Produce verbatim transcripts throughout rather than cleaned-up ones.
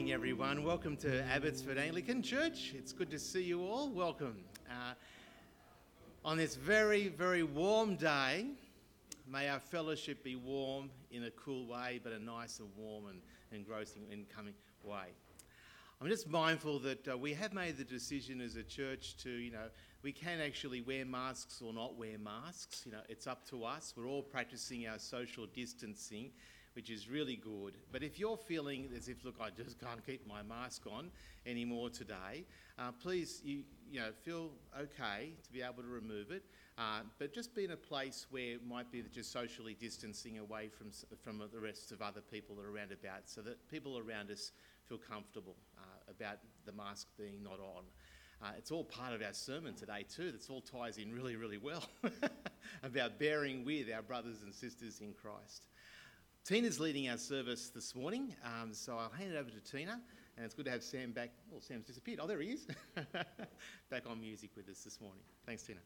morning, everyone. Welcome to Abbotsford Anglican Church. It's good to see you all. Welcome. Uh, on this very, very warm day, may our fellowship be warm in a cool way, but a nice and warm and engrossing, incoming way. I'm just mindful that uh, we have made the decision as a church to, you know, we can actually wear masks or not wear masks. You know, it's up to us. We're all practicing our social distancing, which is really good. But if you're feeling as if, look, I just can't keep my mask on anymore today, uh, please, you, you know, feel okay to be able to remove it. Uh, but just be in a place where it might be that you're socially distancing away from from the rest of other people that are around about, so that people around us feel comfortable uh, about the mask being not on. Uh, it's all part of our sermon today too. This all ties in really, really well about bearing with our brothers and sisters in Christ. Tina's leading our service this morning, um, so I'll hand it over to Tina, and it's good to have Sam back. Oh, Sam's disappeared. Oh, there he is. Back on music with us this morning. Thanks, Tina.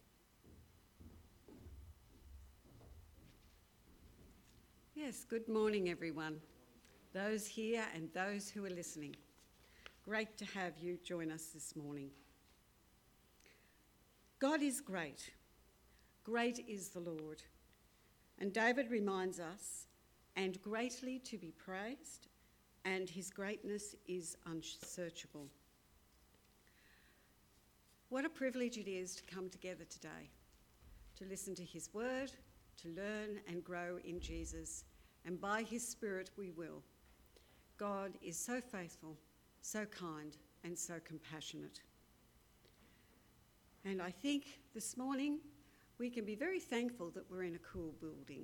Yes, good morning, everyone. Those here and those who are listening. Great to have you join us this morning. God is great. Great is the Lord. And David reminds us, and greatly to be praised, and his greatness is unsearchable. What a privilege it is to come together today, to listen to his word, to learn and grow in Jesus, and by his Spirit we will. God is so faithful, so kind, and so compassionate. And I think this morning we can be very thankful that we're in a cool building.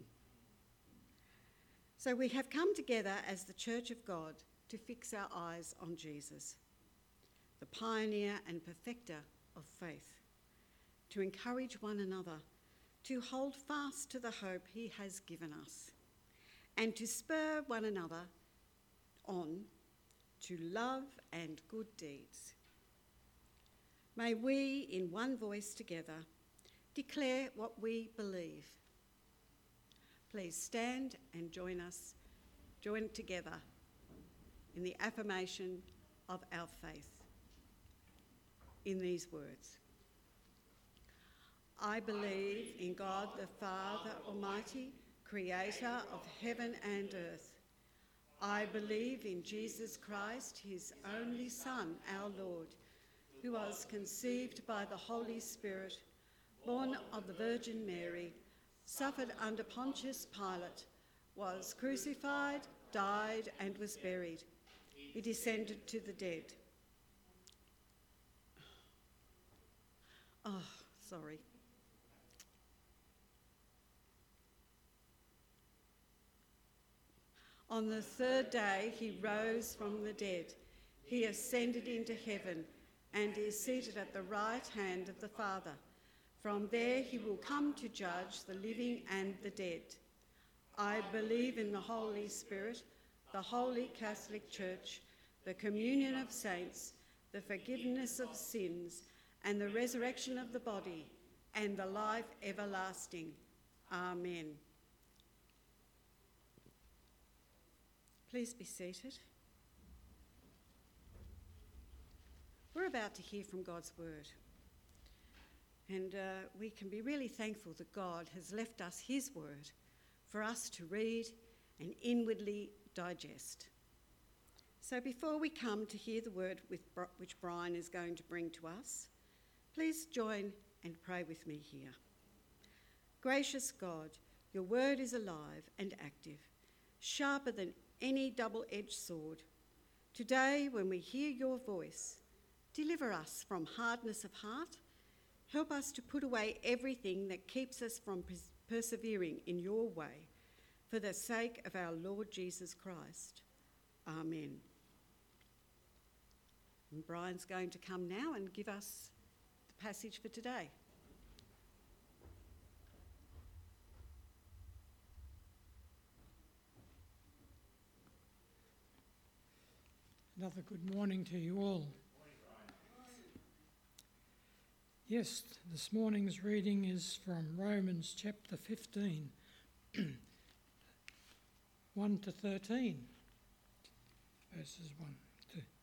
So we have come together as the Church of God to fix our eyes on Jesus, the pioneer and perfecter of faith, to encourage one another, to hold fast to the hope he has given us, and to spur one another on to love and good deeds. May we, in one voice together, declare what we believe. Please stand and join us, join together in the affirmation of our faith in these words. I believe in God the Father Almighty, creator of heaven and earth. I believe in Jesus Christ, his only Son, our Lord, who was conceived by the Holy Spirit, born of the Virgin Mary, suffered under Pontius Pilate, was crucified, died, and was buried. He descended to the dead. Oh, sorry. On the third day, he rose from the dead. He ascended into heaven and is seated at the right hand of the Father. From there he will come to judge the living and the dead. I believe in the Holy Spirit, the Holy Catholic Church, the communion of saints, the forgiveness of sins, and the resurrection of the body, and the life everlasting. Amen. Please be seated. We're about to hear from God's word. And uh, we can be really thankful that God has left us his word for us to read and inwardly digest. So before we come to hear the word with, which Brian is going to bring to us, please join and pray with me here. Gracious God, your word is alive and active, sharper than any double-edged sword. Today, when we hear your voice, deliver us from hardness of heart. Help us to put away everything that keeps us from pers- persevering in your way, for the sake of our Lord Jesus Christ. Amen. And Brian's going to come now and give us the passage for today. Another good morning to you all. Yes, this morning's reading is from Romans chapter fifteen, one to thirteen, verses one to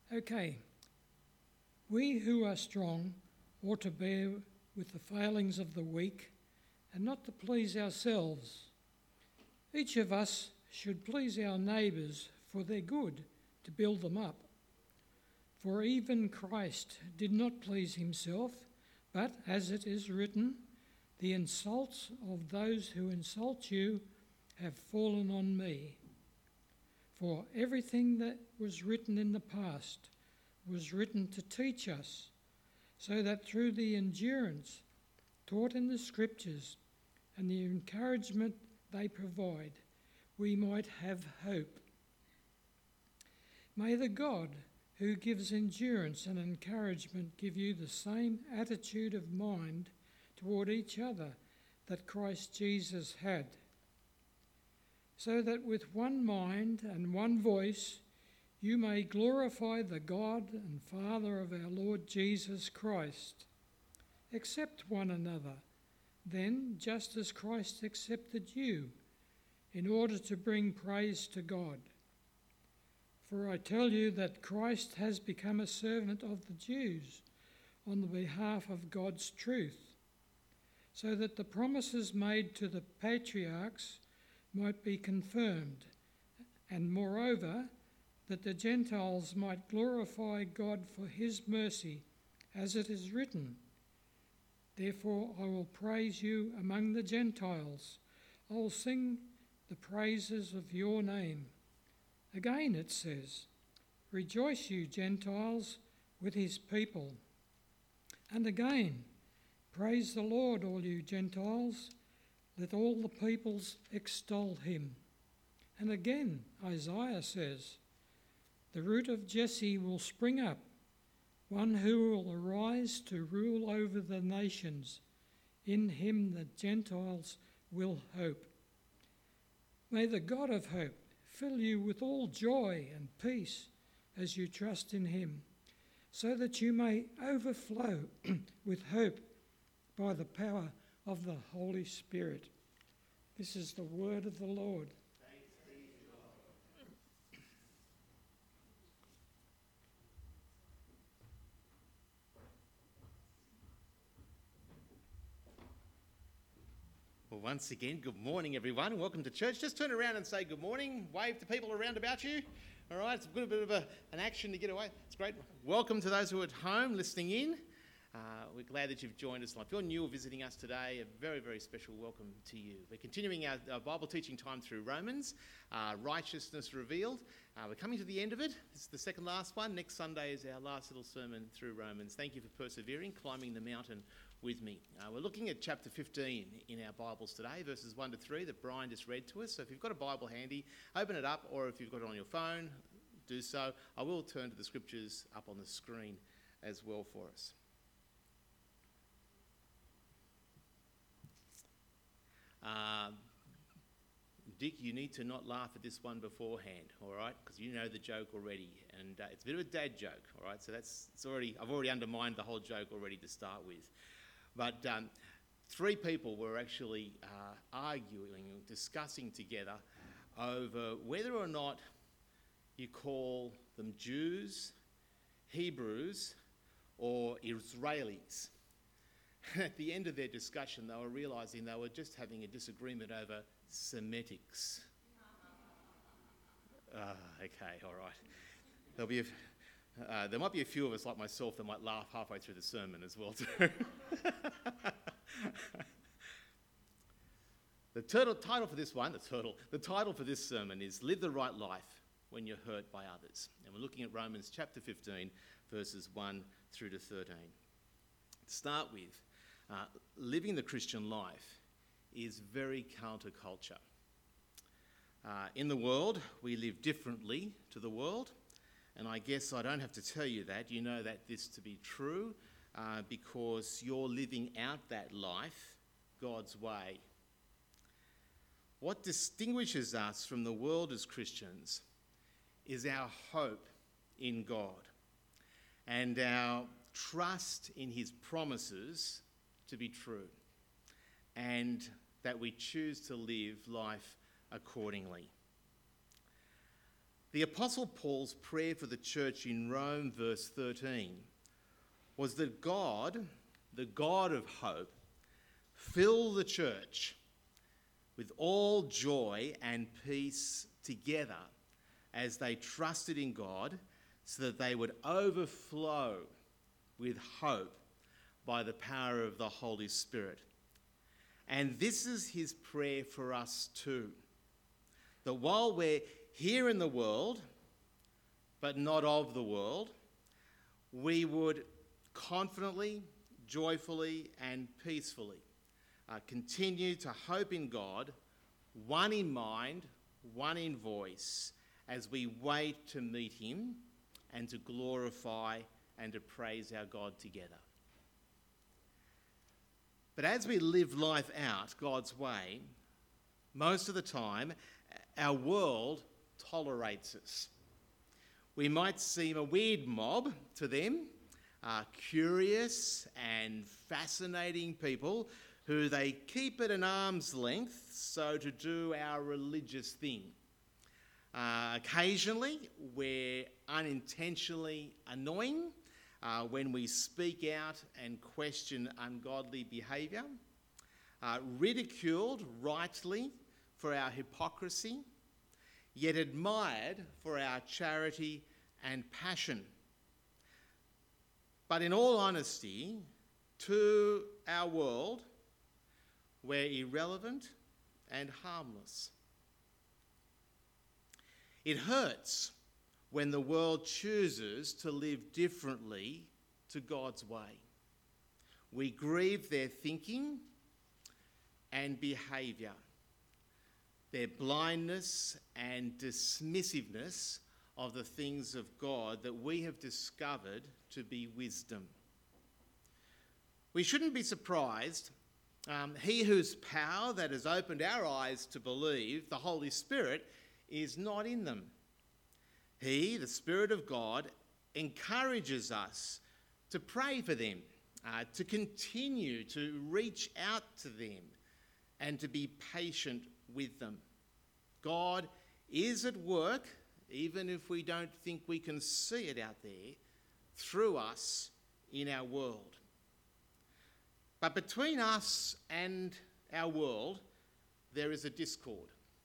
Okay, we who are strong ought to bear with the failings of the weak and not to please ourselves. Each of us should please our neighbours for their good, to build them up. For even Christ did not please himself, but, as it is written, the insults of those who insult you have fallen on me. For everything that was written in the past was written to teach us, so that through the endurance taught in the Scriptures and the encouragement they provide, we might have hope. May the God who gives endurance and encouragement give you the same attitude of mind toward each other that Christ Jesus had, so that with one mind and one voice you may glorify the God and Father of our Lord Jesus Christ. Accept one another, then, just as Christ accepted you, in order to bring praise to God. For I tell you that Christ has become a servant of the Jews on the behalf of God's truth, so that the promises made to the patriarchs might be confirmed, and moreover, that the Gentiles might glorify God for his mercy, as it is written, "Therefore I will praise you among the Gentiles. I will sing the praises of your name." Again it says, "Rejoice, you Gentiles, with his people." And again, "Praise the Lord, all you Gentiles. Let all the peoples extol him." And again, Isaiah says, "The root of Jesse will spring up, one who will arise to rule over the nations. In him the Gentiles will hope." May the God of hope fill you with all joy and peace as you trust in him, so that you may overflow with hope by the power of the Holy Spirit. This is the word of the Lord. Thanks be to God. Well, once again, good morning, everyone. Welcome to church. Just turn around and say good morning. Wave to people around about you. All right, it's a good bit of a, an action to get away. It's great. Welcome to those who are at home listening in. Uh, we're glad that you've joined us. If you're new or visiting us today, a very, very special welcome to you. We're continuing our, our Bible teaching time through Romans, uh, Righteousness Revealed. Uh, we're coming to the end of it. This is the second last one. Next Sunday is our last little sermon through Romans. Thank you for persevering, climbing the mountain with me. Uh, we're looking at chapter fifteen in our Bibles today, verses one to three that Brian just read to us. So if you've got a Bible handy, open it up, or if you've got it on your phone, do so. I will turn to the scriptures up on the screen as well for us. Um, Dick, you need to not laugh at this one beforehand, all right? Because you know the joke already, and uh, it's a bit of a dad joke, all right? So that's it's already I've already undermined the whole joke already to start with. But um, three people were actually uh, arguing, discussing together over whether or not you call them Jews, Hebrews, or Israelis. At the end of their discussion, they were realising they were just having a disagreement over Semitics. Ah, okay, all right. There'll be a, uh, there might be a few of us like myself that might laugh halfway through the sermon as well too. The turtle, title for this one, the turtle, the title for this sermon is "Live the Right Life When You're Hurt by Others," and we're looking at Romans chapter fifteen, verses one through to thirteen. To start with, uh, living the Christian life is very counterculture. Uh, in the world, we live differently to the world, and I guess I don't have to tell you that. You know that this to be true uh, because you're living out that life God's way. What distinguishes us from the world as Christians is our hope in God and our trust in his promises to be true, and that we choose to live life accordingly. The Apostle Paul's prayer for the church in Rome, verse thirteen, was that God, the God of hope, fill the church with all joy and peace together as they trusted in God, so that they would overflow with hope by the power of the Holy Spirit. And this is his prayer for us too, that while we're here in the world, but not of the world, we would confidently, joyfully and peacefully uh, continue to hope in God, one in mind, one in voice, as we wait to meet him and to glorify and to praise our God together. But as we live life out God's way, most of the time, our world tolerates us. We might seem a weird mob to them, uh, curious and fascinating people who they keep at an arm's length so to do our religious thing. Uh, occasionally, we're unintentionally annoying uh, when we speak out and question ungodly behaviour, uh, ridiculed rightly for our hypocrisy, yet admired for our charity and passion. But in all honesty, to our world, we're irrelevant and harmless. It hurts when the world chooses to live differently to God's way. We grieve their thinking and behaviour, their blindness and dismissiveness of the things of God that we have discovered to be wisdom. We shouldn't be surprised. Um, he whose power that has opened our eyes to believe, the Holy Spirit, is not in them. He, the Spirit of God, encourages us to pray for them, uh, to continue to reach out to them and to be patient with them. God is at work, even if we don't think we can see it out there, through us in our world. But between us and our world, there is a discord.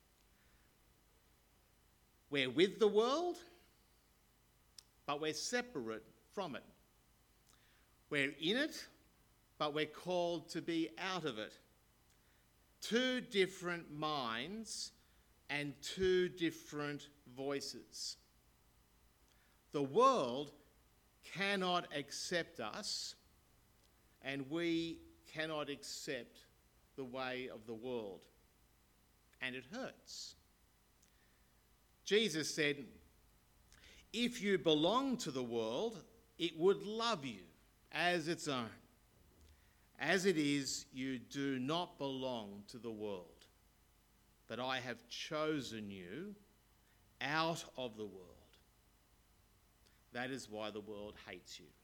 We're with the world, but we're separate from it. We're in it, but we're called to be out of it. Two different minds and two different voices. The world cannot accept us, and we cannot accept the way of the world. And it hurts. Jesus said, if you belong to the world, it would love you as its own. As it is, you do not belong to the world, but I have chosen you out of the world. That is why the world hates you.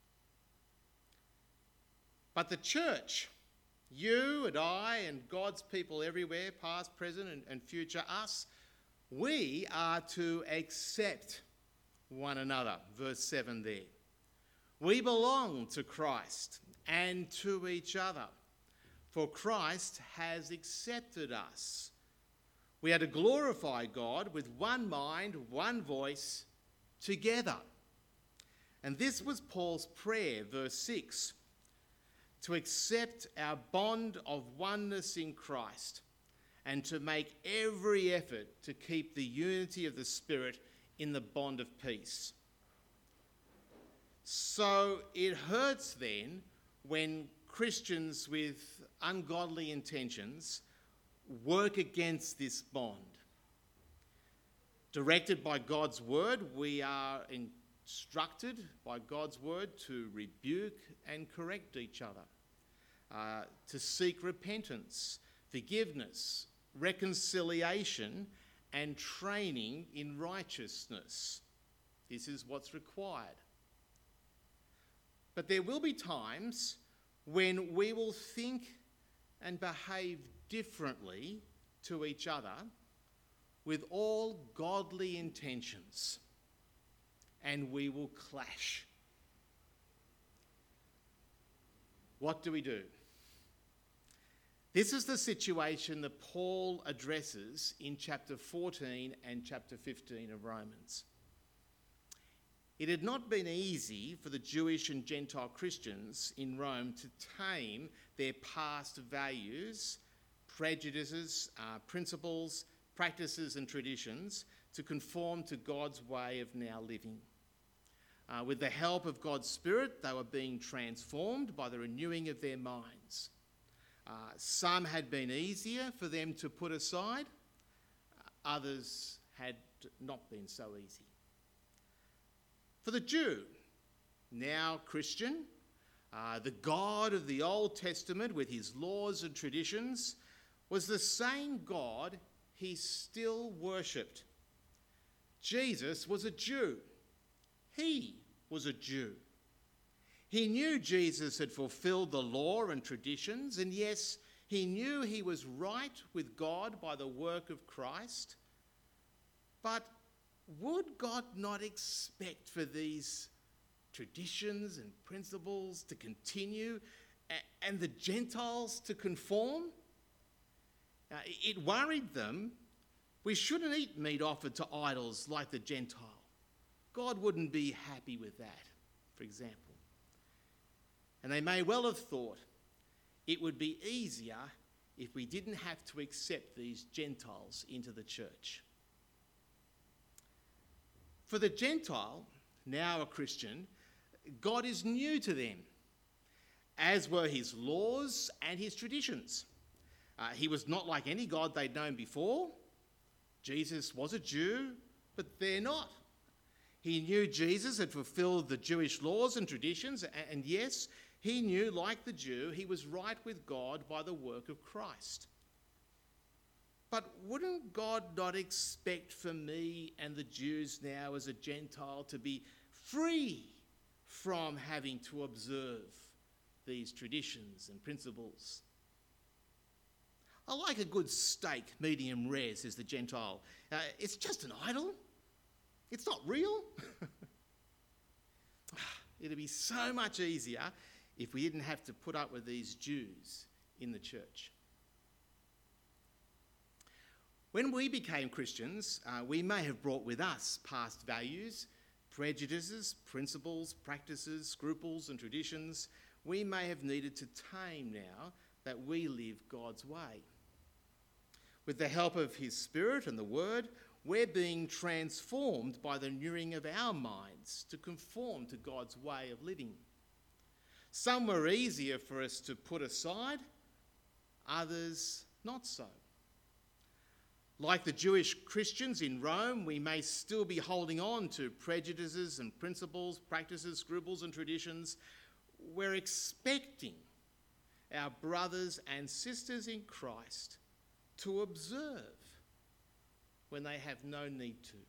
But the church, you and I and God's people everywhere, past, present and, and future, us, we are to accept one another. Verse seven there. We belong to Christ and to each other, for Christ has accepted us. We are to glorify God with one mind, one voice, together. And this was Paul's prayer, verse six, to accept our bond of oneness in Christ and to make every effort to keep the unity of the Spirit in the bond of peace. So it hurts then when Christians with ungodly intentions work against this bond. Directed by God's word, we are instructed by God's word to rebuke and correct each other, uh, to seek repentance, forgiveness, reconciliation, and training in righteousness. This is what's required. But there will be times when we will think and behave differently to each other with all godly intentions, and we will clash. What do we do? This is the situation that Paul addresses in chapter fourteen and chapter fifteen of Romans. It had not been easy for the Jewish and Gentile Christians in Rome to tame their past values, prejudices, uh, principles, practices and traditions to conform to God's way of now living. Uh, with the help of God's Spirit, they were being transformed by the renewing of their minds. Uh, some had been easier for them to put aside, uh, others had not been so easy. For the Jew, now Christian, uh, the God of the Old Testament with his laws and traditions was the same God he still worshipped. Jesus was a Jew. He was a Jew. He knew Jesus had fulfilled the law and traditions, and yes, he knew he was right with God by the work of Christ. But would God not expect for these traditions and principles to continue and the Gentiles to conform? Uh, it worried them. We shouldn't eat meat offered to idols like the Gentile. God wouldn't be happy with that, for example. And they may well have thought it would be easier if we didn't have to accept these Gentiles into the church. For the Gentile, now a Christian, God is new to them, as were his laws and his traditions. Uh, he was not like any God they'd known before. Jesus was a Jew, but they're not. He knew Jesus had fulfilled the Jewish laws and traditions, and yes, he knew, like the Jew, he was right with God by the work of Christ. But wouldn't God not expect for me and the Jews now as a Gentile to be free from having to observe these traditions and principles? I like a good steak, medium rare, says the Gentile. Uh, it's just an idol. It's not real. It'd be so much easier if we didn't have to put up with these Jews in the church. When we became Christians, uh, we may have brought with us past values, prejudices, principles, practices, scruples and traditions we may have needed to tame now that we live God's way. With the help of his Spirit and the Word, we're being transformed by the renewing of our minds to conform to God's way of living. Some were easier for us to put aside, others not so. Like the Jewish Christians in Rome, we may still be holding on to prejudices and principles, practices, scruples and traditions. We're expecting our brothers and sisters in Christ to observe when they have no need to.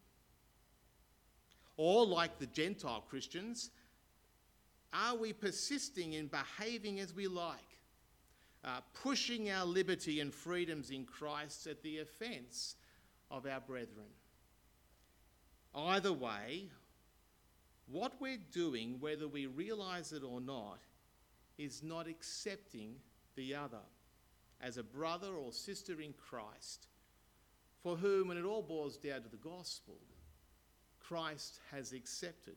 Or like the Gentile Christians, are we persisting in behaving as we like? Uh, pushing our liberty and freedoms in Christ at the offence of our brethren. Either way, what we're doing, whether we realise it or not, is not accepting the other as a brother or sister in Christ, for whom, when it all boils down to the gospel, Christ has accepted.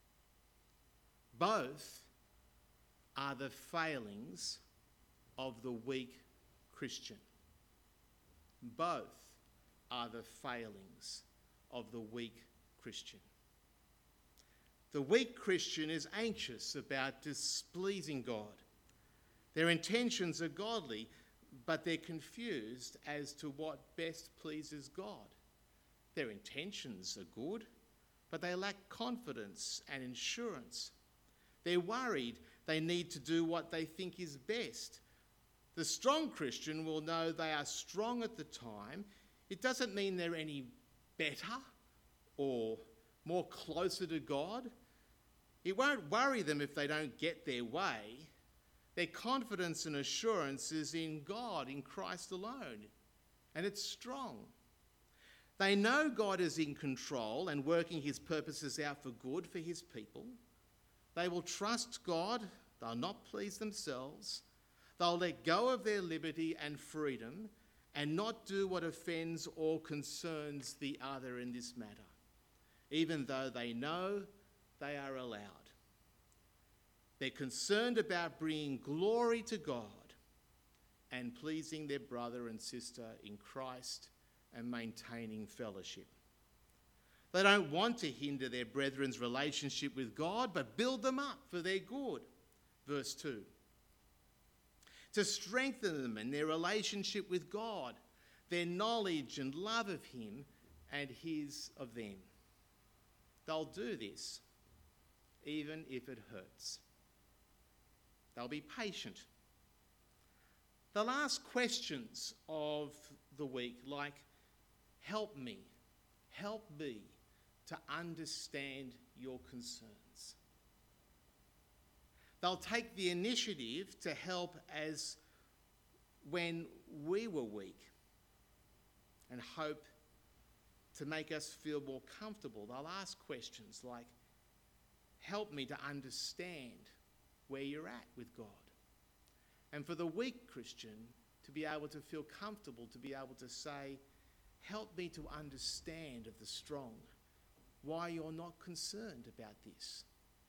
Both are the failings of the weak Christian. Both are the failings of the weak Christian. The weak Christian is anxious about displeasing God. Their intentions are godly, but they're confused as to what best pleases God. Their intentions are good, but they lack confidence and assurance. They're worried they need to do what they think is best. The strong Christian will know they are strong at the time. It doesn't mean they're any better or more closer to God. It won't worry them if they don't get their way. Their confidence and assurance is in God, in Christ alone, and it's strong. They know God is in control and working his purposes out for good for his people. They will trust God. They'll not please themselves. They'll let go of their liberty and freedom and not do what offends or concerns the other in this matter, even though they know they are allowed. They're concerned about bringing glory to God and pleasing their brother and sister in Christ and maintaining fellowship. They don't want to hinder their brethren's relationship with God, but build them up for their good. Verse two. To strengthen them in their relationship with God, their knowledge and love of him and his of them. They'll do this even if it hurts. They'll be patient. They'll ask questions of the week like, help me, help me to understand your concerns. They'll take the initiative to help as when we were weak and hope to make us feel more comfortable. They'll ask questions like, help me to understand where you're at with God. And for the weak Christian to be able to feel comfortable, to be able to say, help me to understand of the strong, why you're not concerned about this.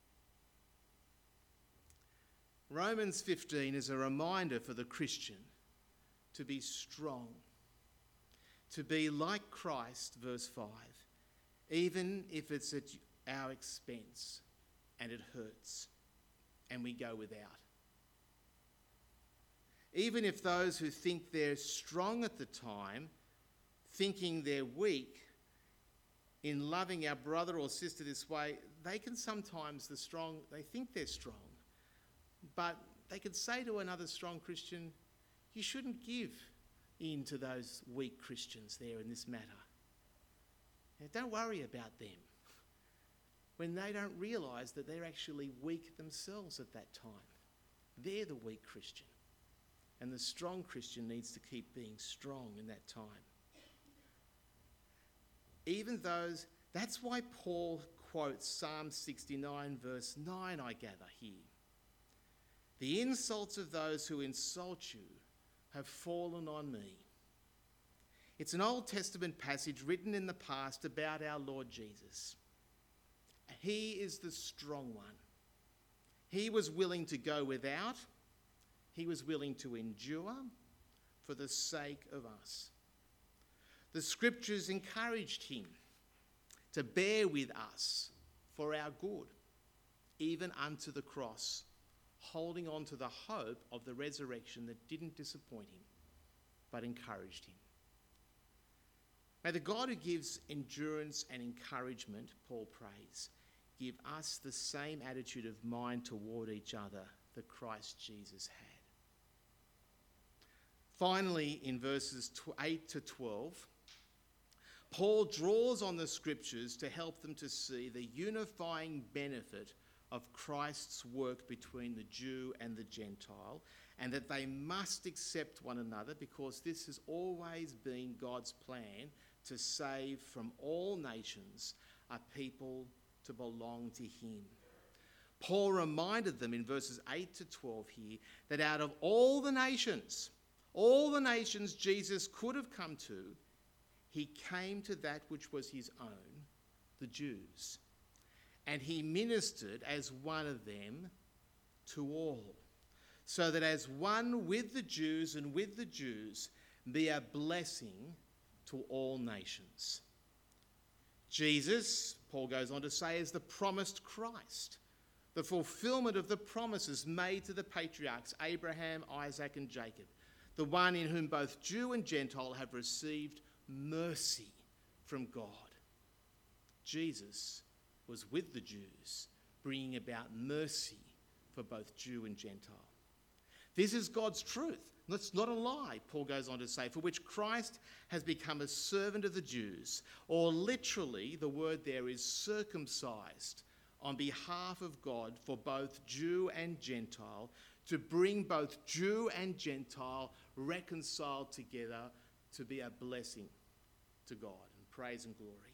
Romans fifteen is a reminder for the Christian to be strong, to be like Christ, verse five, even if it's at our expense and it hurts and we go without. Even if those who think they're strong at the time, thinking they're weak, in loving our brother or sister this way, they can sometimes, the strong, they think they're strong, but they could say to another strong Christian, you shouldn't give in to those weak Christians there in this matter. Now, don't worry about them when they don't realise that they're actually weak themselves at that time. They're the weak Christian. And the strong Christian needs to keep being strong in that time. Even those, that's why Paul quotes Psalm sixty-nine verse nine, I gather here. The insults of those who insult you have fallen on me. It's an Old Testament passage written in the past about our Lord Jesus. He is the strong one. He was willing to go without. He was willing to endure for the sake of us. The scriptures encouraged him to bear with us for our good, even unto the cross, holding on to the hope of the resurrection that didn't disappoint him, but encouraged him. May the God who gives endurance and encouragement, Paul prays, give us the same attitude of mind toward each other that Christ Jesus had. Finally, in verses eight to twelve, Paul draws on the scriptures to help them to see the unifying benefit of Christ's work between the Jew and the Gentile, and that they must accept one another because this has always been God's plan to save from all nations a people to belong to him. Paul reminded them in verses eight to twelve here that out of all the nations, all the nations Jesus could have come to, he came to that which was his own, the Jews. And he ministered as one of them to all, so that as one with the Jews and with the Jews, be a blessing to all nations. Jesus, Paul goes on to say, is the promised Christ, the fulfillment of the promises made to the patriarchs Abraham, Isaac and Jacob, the one in whom both Jew and Gentile have received mercy from God. Jesus was with the Jews, bringing about mercy for both Jew and Gentile. This is God's truth. That's not a lie, Paul goes on to say, for which Christ has become a servant of the Jews, or literally the word there is circumcised, on behalf of God for both Jew and Gentile, to bring both Jew and Gentile reconciled together to be a blessing to God and praise and glory.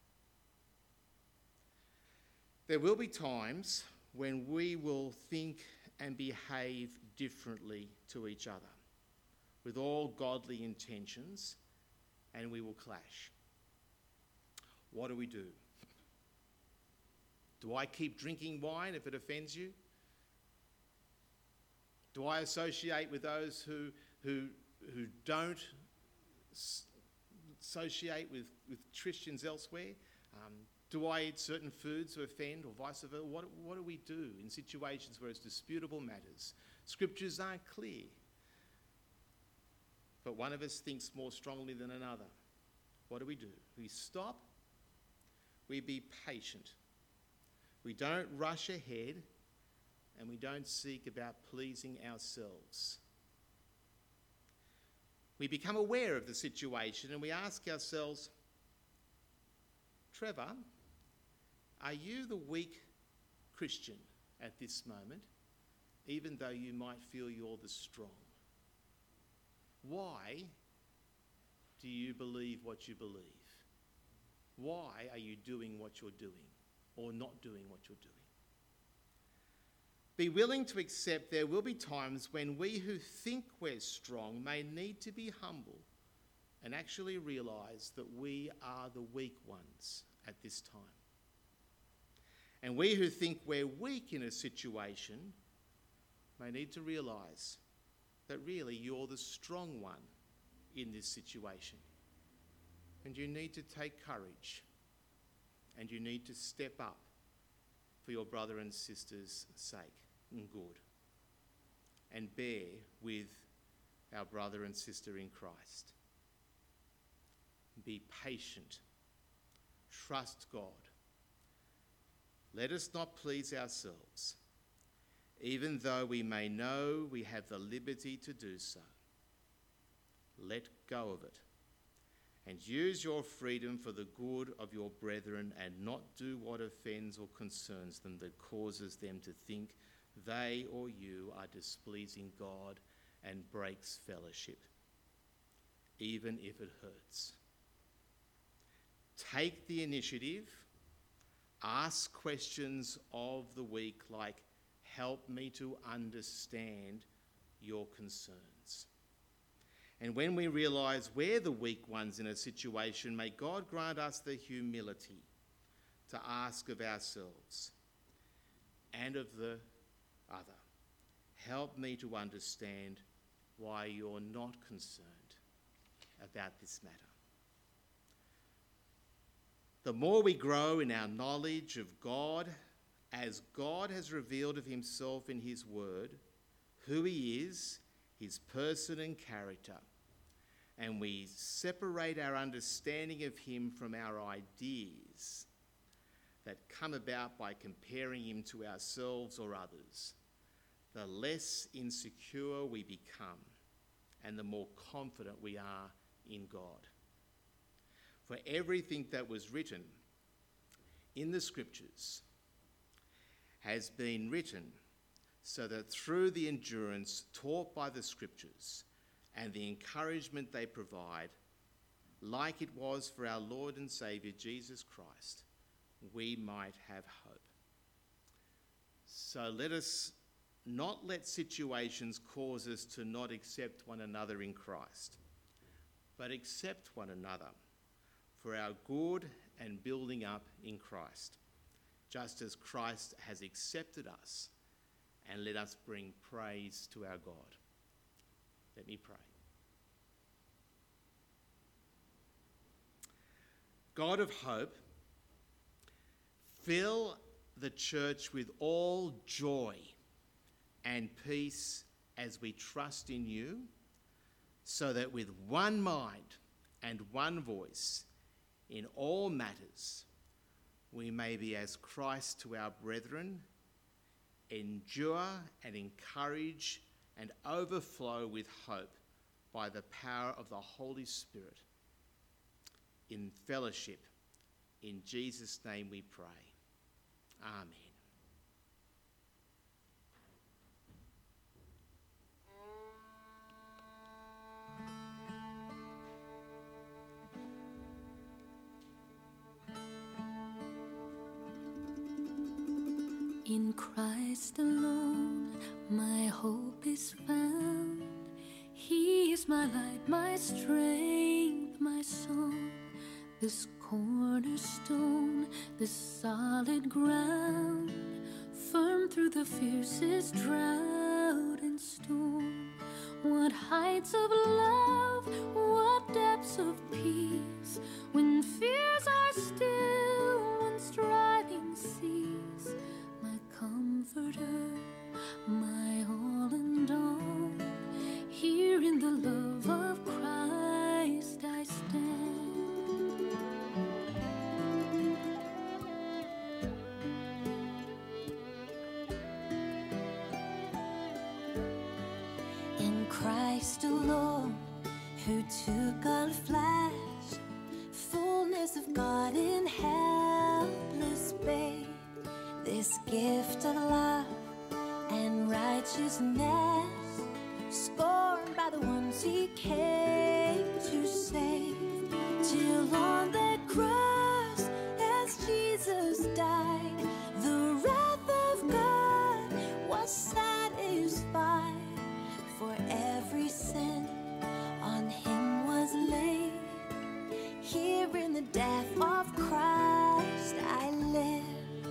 There will be times when we will think and behave differently to each other with all godly intentions, and we will clash. What do we do? Do I keep drinking wine if it offends you? Do I associate with those who who who don't s- associate with, with Christians elsewhere? Um, do I eat certain foods to offend, or vice versa? What, what do we do in situations where it's disputable matters? Scriptures aren't clear, but one of us thinks more strongly than another. What do we do? We stop. We be patient. We don't rush ahead, and we don't seek about pleasing ourselves. We become aware of the situation and we ask ourselves, Trevor, are you the weak Christian at this moment, even though you might feel you're the strong? Why do you believe what you believe? Why are you doing what you're doing or not doing what you're doing? Be willing to accept there will be times when we who think we're strong may need to be humble and actually realise that we are the weak ones at this time. And we who think we're weak in a situation may need to realise that really you're the strong one in this situation. And you need to take courage and you need to step up for your brother and sister's sake and good, and bear with our brother and sister in Christ. Be patient. Trust God. Let us not please ourselves, even though we may know we have the liberty to do so. Let go of it and use your freedom for the good of your brethren, and not do what offends or concerns them, that causes them to think they or you are displeasing God and breaks fellowship, even if it hurts. Take the initiative. Ask questions of the weak like, help me to understand your concerns. And when we realise we're the weak ones in a situation, may God grant us the humility to ask of ourselves and of the other, help me to understand why you're not concerned about this matter. The more we grow in our knowledge of God, as God has revealed of himself in his word, who he is, his person and character, and we separate our understanding of him from our ideas that come about by comparing him to ourselves or others, the less insecure we become and the more confident we are in God. For everything that was written in the scriptures has been written so that through the endurance taught by the scriptures and the encouragement they provide, like it was for our Lord and Saviour Jesus Christ, we might have hope. So let us not let situations cause us to not accept one another in Christ, but accept one another for our good and building up in Christ, just as Christ has accepted us, and let us bring praise to our God. Let me pray. God of hope, fill the church with all joy and peace as we trust in you, so that with one mind and one voice in all matters we may be as Christ to our brethren, endure and encourage and overflow with hope by the power of the Holy Spirit. In fellowship, in Jesus' name we pray. Amen. In Christ alone, my hope is found. He is my light, my strength, my song. This cornerstone, this solid ground, firm through the fiercest drought and storm. What heights of love, what depths of peace, when fears are still, when striving cease. My comforter, my all and all, here in the love of Christ I stand. In Christ alone, who took on flesh, fullness of God in helpless babe, this gift of love and righteousness, scorned by the ones he came to save, till on that cross, as Jesus died, the wrath of God was satisfied. For every sin on him was laid. Here in the death of Christ I live.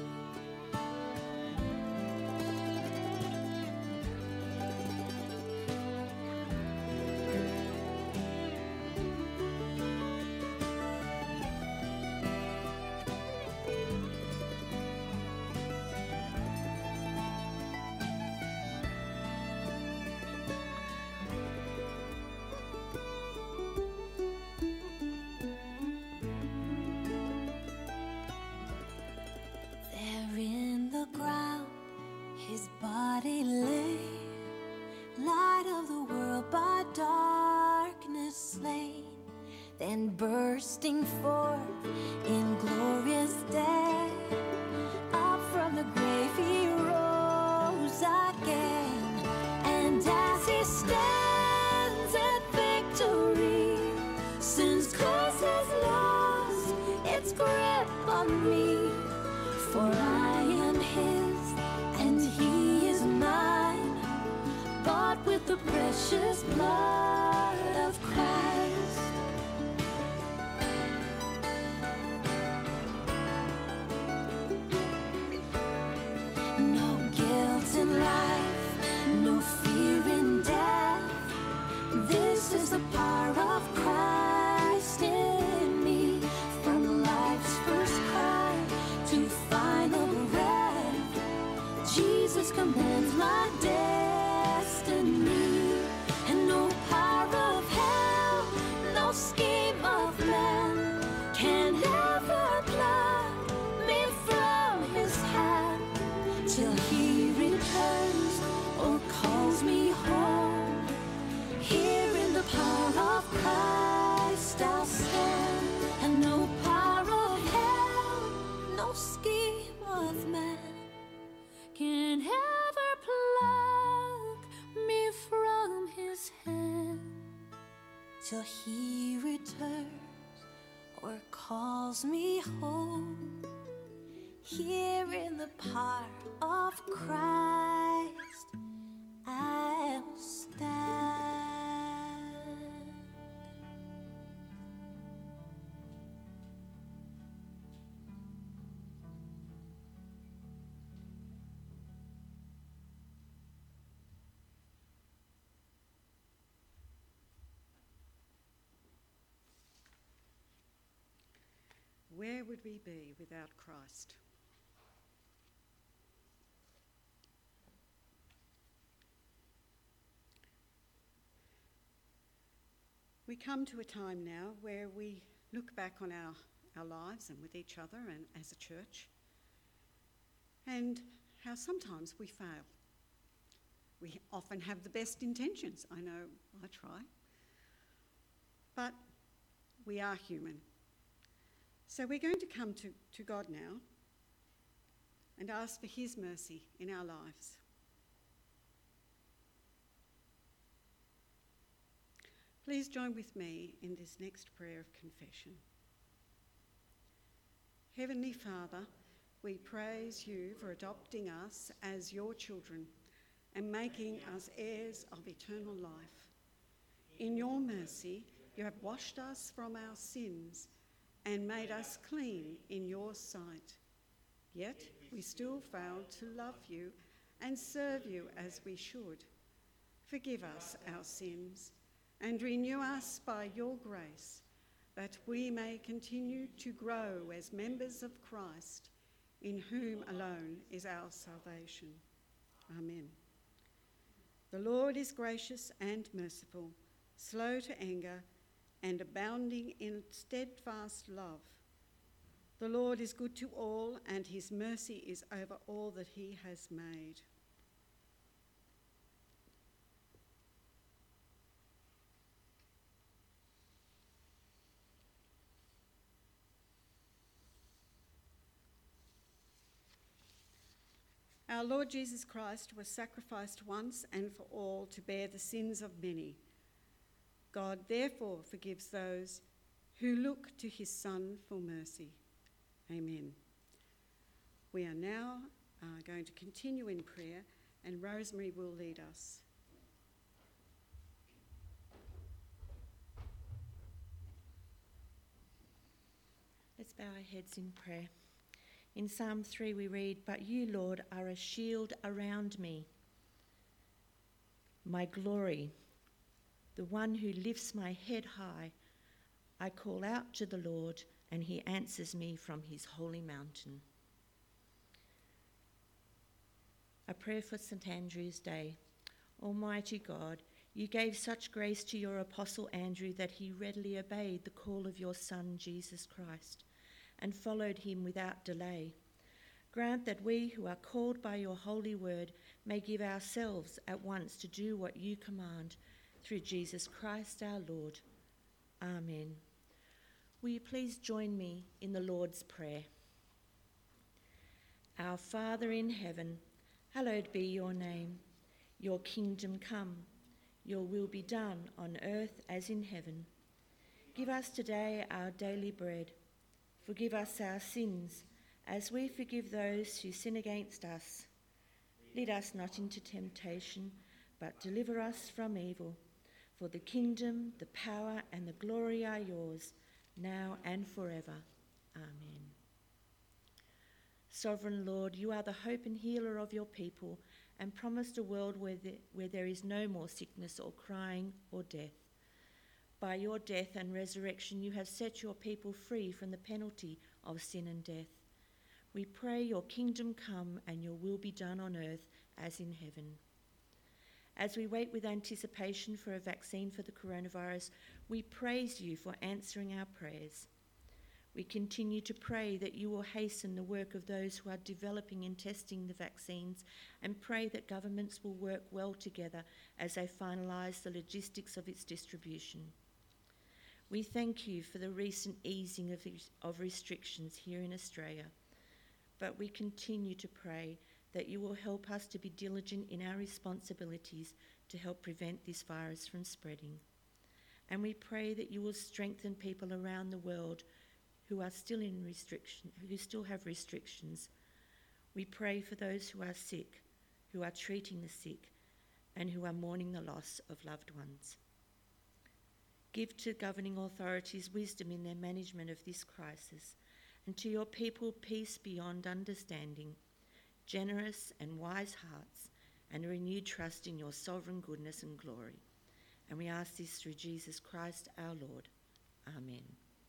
There in the ground his body lay, light of the world by darkness slain. Then bursting forth in glorious day, up from the grave he rose again. And as he stands at victory, sin's curse has lost its grip on me. For I am his and he is mine, bought with the precious blood of Christ. No guilt in life, no fear in death. This is the power of Christ in me. From life's first cry to final breath, Jesus commands my destiny. And no power of hell, no scheme of man can ever pluck me from his hand, till he returns or calls me home. Here in the power of Christ I'll stand. And no power of hell, no scheme of man can ever pluck me from his hand, till he returns or calls me home. Here in the power of Christ I'll stand. Where would we be without Christ? We come to a time now where we look back on our, our lives and with each other and as a church, and how sometimes we fail. We often have the best intentions. I know I try. But we are human. So we're going to come to, to God now and ask for his mercy in our lives. Please join with me in this next prayer of confession. Heavenly Father, we praise you for adopting us as your children and making us heirs of eternal life. In your mercy, you have washed us from our sins and made us clean in your sight. Yet we still fail to love you and serve you as we should. Forgive us our sins and renew us by your grace, that we may continue to grow as members of Christ, in whom alone is our salvation. Amen. The Lord is gracious and merciful, slow to anger, and abounding in steadfast love. The Lord is good to all, and his mercy is over all that he has made. Our Lord Jesus Christ was sacrificed once and for all to bear the sins of many. God therefore forgives those who look to his Son for mercy. Amen. We are now uh, going to continue in prayer, and Rosemary will lead us. Let's bow our heads in prayer. In Psalm three we read, "But you, Lord, are a shield around me, my glory, the one who lifts my head high. I call out to the Lord, and he answers me from his holy mountain." A prayer for Saint Andrew's Day. Almighty God, you gave such grace to your Apostle Andrew that he readily obeyed the call of your Son, Jesus Christ, and followed him without delay. Grant that we who are called by your holy word may give ourselves at once to do what you command, through Jesus Christ our Lord. Amen. Will you please join me in the Lord's Prayer? Our Father in heaven, hallowed be your name. Your kingdom come, your will be done on earth as in heaven. Give us today our daily bread. Forgive us our sins, as we forgive those who sin against us. Lead us not into temptation, but deliver us from evil. For the kingdom, the power, and the glory are yours, now and forever. Amen. Sovereign Lord, you are the hope and healer of your people, and promised a world where there, where there is no more sickness or crying or death. By your death and resurrection, you have set your people free from the penalty of sin and death. We pray your kingdom come and your will be done on earth as in heaven. As we wait with anticipation for a vaccine for the coronavirus, we praise you for answering our prayers. We continue to pray that you will hasten the work of those who are developing and testing the vaccines, and pray that governments will work well together as they finalise the logistics of its distribution. We thank you for the recent easing of, of restrictions here in Australia, but we continue to pray that you will help us to be diligent in our responsibilities to help prevent this virus from spreading. And we pray that you will strengthen people around the world who are still in restriction, who still have restrictions. We pray for those who are sick, who are treating the sick, and who are mourning the loss of loved ones. Give to governing authorities wisdom in their management of this crisis, and to your people peace beyond understanding, generous and wise hearts, and a renewed trust in your sovereign goodness and glory. And we ask this through Jesus Christ our Lord. Amen.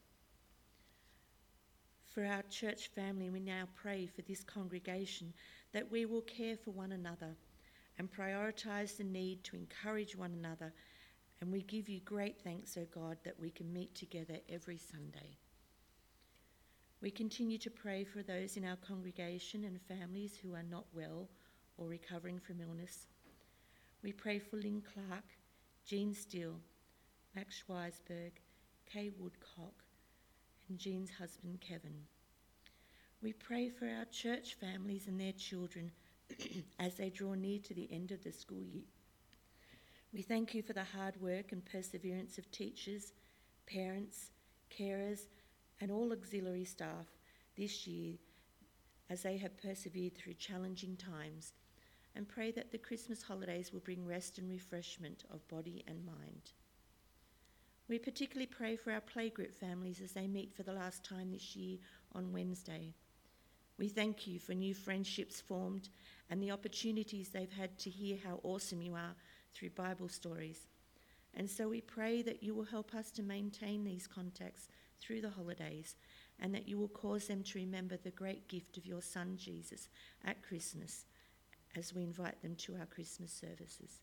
For our church family, we now pray for this congregation that we will care for one another and prioritise the need to encourage one another. And we give you great thanks, O God, that we can meet together every Sunday. We continue to pray for those in our congregation and families who are not well or recovering from illness. We pray for Lynn Clark, Jean Steele, Max Schweisberg, Kay Woodcock, and Jean's husband, Kevin. We pray for our church families and their children as they draw near to the end of the school year. We thank you for the hard work and perseverance of teachers, parents, carers, and all auxiliary staff this year as they have persevered through challenging times, and pray that the Christmas holidays will bring rest and refreshment of body and mind. We particularly pray for our playgroup families as they meet for the last time this year on Wednesday. We thank you for new friendships formed and the opportunities they've had to hear how awesome you are through Bible stories. And so we pray that you will help us to maintain these contacts through the holidays, and that you will cause them to remember the great gift of your Son Jesus at Christmas as we invite them to our Christmas services.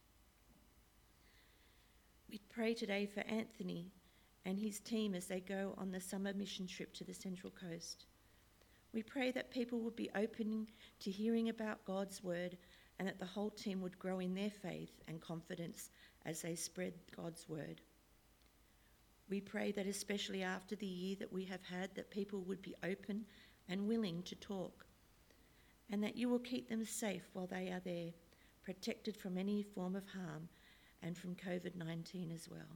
We pray today for Anthony and his team as they go on the summer mission trip to the Central Coast. We pray that people would be open to hearing about God's word, and that the whole team would grow in their faith and confidence as they spread God's word. We pray that especially after the year that we have had, that people would be open and willing to talk, and that you will keep them safe while they are there, protected from any form of harm and from covid nineteen as well.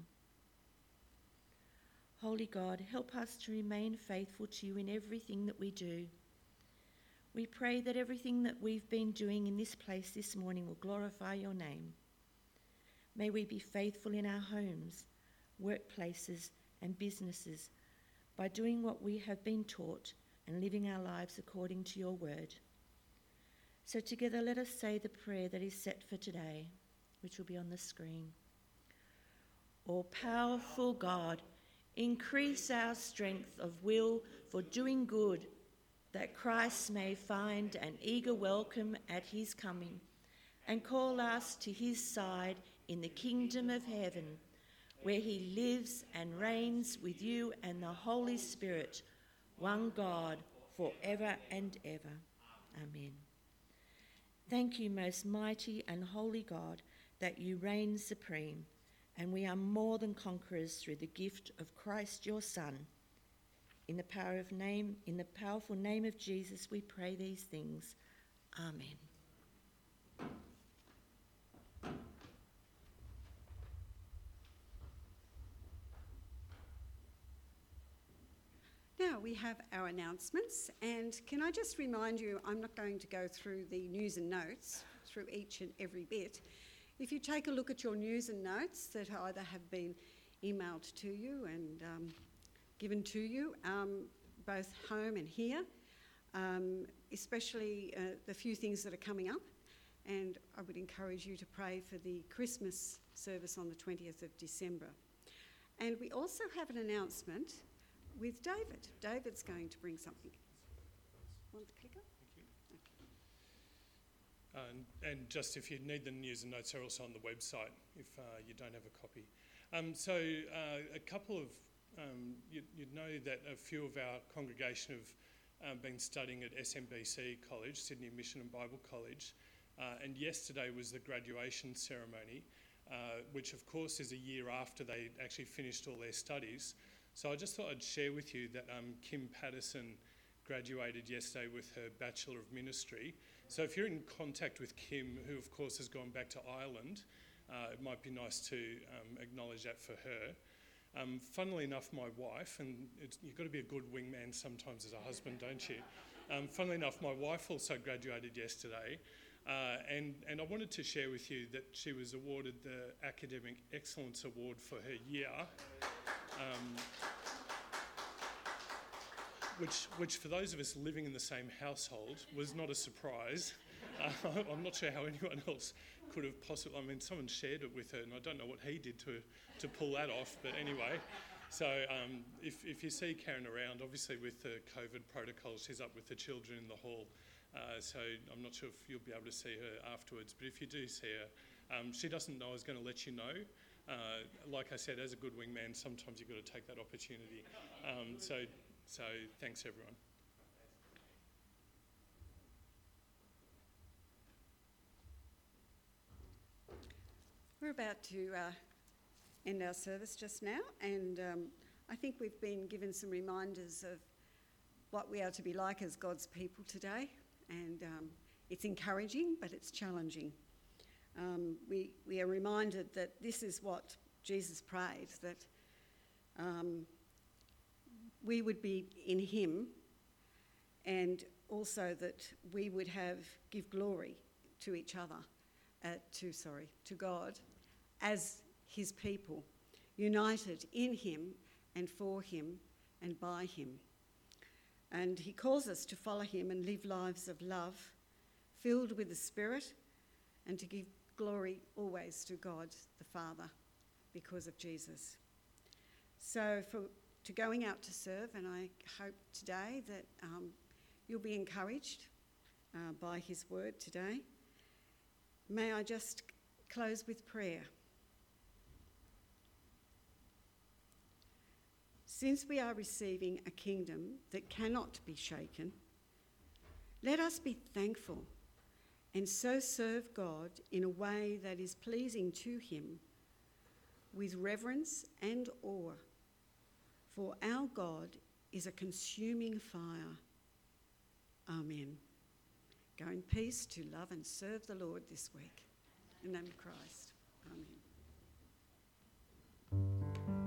Holy God, help us to remain faithful to you in everything that we do. We pray that everything that we've been doing in this place this morning will glorify your name. May we be faithful in our homes, workplaces and businesses by doing what we have been taught and living our lives according to your word. So together let us say the prayer that is set for today, which will be on the screen. O powerful God, increase our strength of will for doing good, that Christ may find an eager welcome at his coming, and call us to his side in the kingdom of heaven, where he lives and reigns with you and the Holy Spirit, one God, forever and ever. Amen. Thank you, most mighty and holy God, that you reign supreme, and we are more than conquerors through the gift of Christ your Son. In the power of name, in the powerful name of Jesus, we pray these things. Amen. Now we have our announcements, and can I just remind you, I'm not going to go through the news and notes through each and every bit. If you take a look at your news and notes that either have been emailed to you and um, given to you, um, both home and here, um, especially uh, the few things that are coming up, and I would encourage you to pray for the Christmas service on the twentieth of December. And we also have an announcement with David. David's going to bring something. Want the clicker? Thank you. Uh, and, and just if you need the news and notes, they're also on the website if uh, you don't have a copy. Um, so uh, a couple of, um, you, you'd know that a few of our congregation have um, been studying at S M B C College, Sydney Mission and Bible College, uh, and yesterday was the graduation ceremony, uh, which of course is a year after they actually finished all their studies. So I just thought I'd share with you that um, Kim Patterson graduated yesterday with her Bachelor of Ministry. So if you're in contact with Kim, who of course has gone back to Ireland, uh, it might be nice to um, acknowledge that for her. Um, funnily enough, my wife, and it's, you've got to be a good wingman sometimes as a husband, don't you? Um, funnily enough, my wife also graduated yesterday, uh, and, and I wanted to share with you that she was awarded the Academic Excellence Award for her year. Um, which, which for those of us living in the same household was not a surprise. Uh, I'm not sure how anyone else could have possibly, I mean, someone shared it with her and I don't know what he did to, to pull that off, but anyway. So um, if, if you see Karen around, obviously with the COVID protocol, she's up with the children in the hall. Uh, so I'm not sure if you'll be able to see her afterwards, but if you do see her, um, she doesn't know I was going to let you know. Uh, like I said, as a good wingman, sometimes you've got to take that opportunity. Um, so, so thanks everyone. We're about to uh, end our service just now, and um, I think we've been given some reminders of what we are to be like as God's people today, and um, it's encouraging, but it's challenging. Um, we, we are reminded that this is what Jesus prayed, that um, we would be in him, and also that we would have give glory to each other, uh, to sorry, to God, as his people, united in him and for him and by him. And he calls us to follow him and live lives of love, filled with the Spirit, and to give glory always to God the Father because of Jesus. So for to going out to serve, and I hope today that um, you'll be encouraged uh, by his word today. May I just close with prayer. Since we are receiving a kingdom that cannot be shaken, let us be thankful and so serve God in a way that is pleasing to him, with reverence and awe. For our God is a consuming fire. Amen. Go in peace to love and serve the Lord this week. In the name of Christ. Amen.